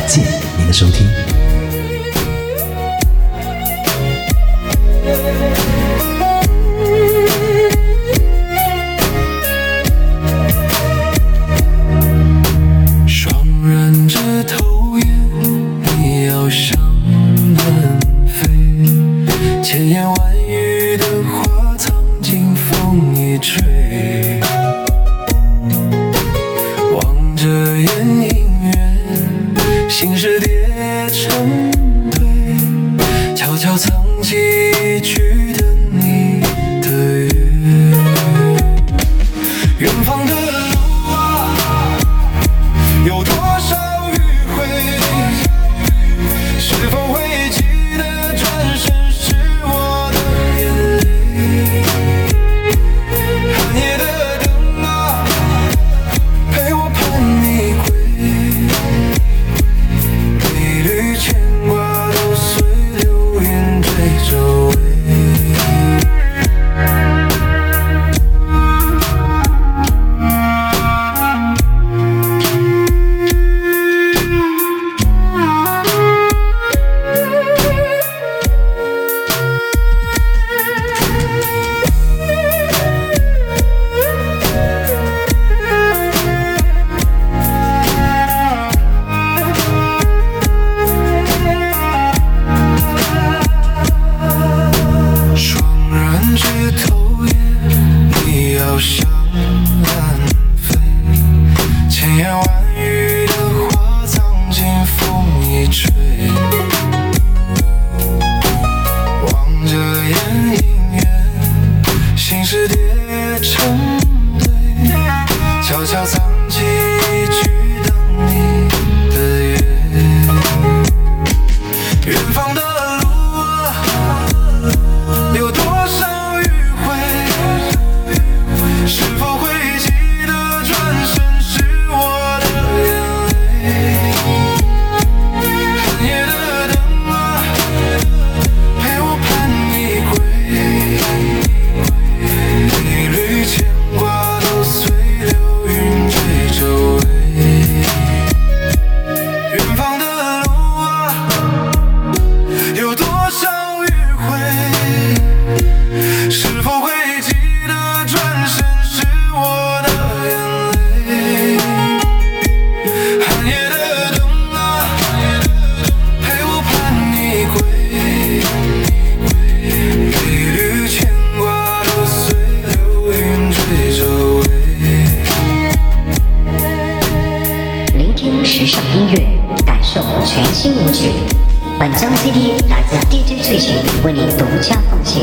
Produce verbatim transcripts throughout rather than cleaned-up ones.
谢您的收听。 双人枝头叶，你要向南飞，千言万语的话藏进风一吹，望着眼影远，心事叠成堆，悄悄藏起一句等你的约。远方的路啊，有多少迂回，是否会记得转身是我的眼泪。寒夜的灯啊，陪我盼你归，每缕牵挂都随流云追着尾。向南飞，千言万语的话藏进风一吹，望着眼影远，心事叠成堆，悄悄藏起一句等你的约。远方的路啊，有多少迂回，是否会记得转身是我的眼泪。寒夜的灯啊，陪我盼你归，每缕牵挂都随流云追着尾。远方的路啊，有多少迂回，是否会记得转身是我的眼泪。寒夜的灯啊，陪我盼你归，每缕牵挂都随流云追着尾。 聆听时尚音乐，感受全新舞曲。本张 C D 来自 D J 醉曲为您独家奉献。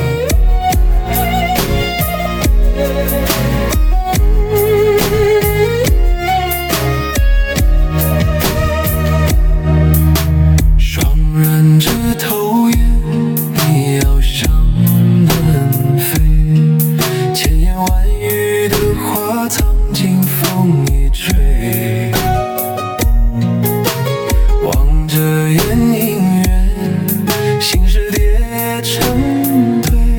双人枝头叶，你要向南飞，千言万语的话藏进风一吹，望着眼影远，心事叠成堆，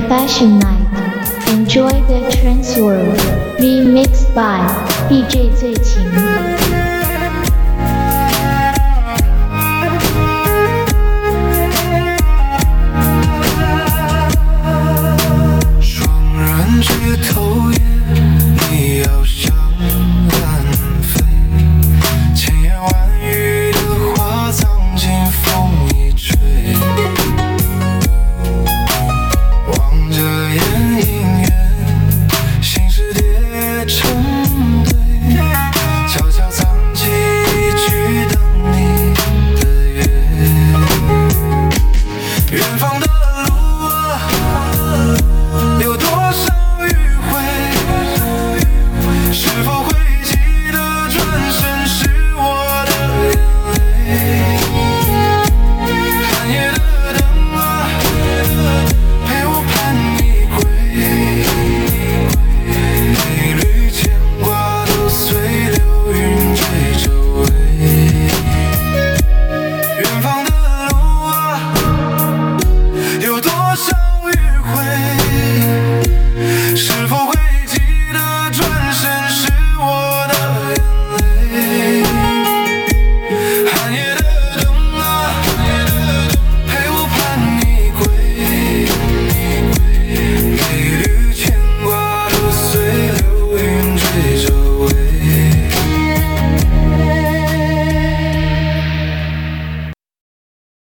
Fashion Night. Enjoy the trance world. Remixed by D J 最晴。 枝头叶，你要向南飞，千言万语的话藏进风一吹。望着眼影缘，心事叠成堆，悄悄藏起一句等你的约。远方。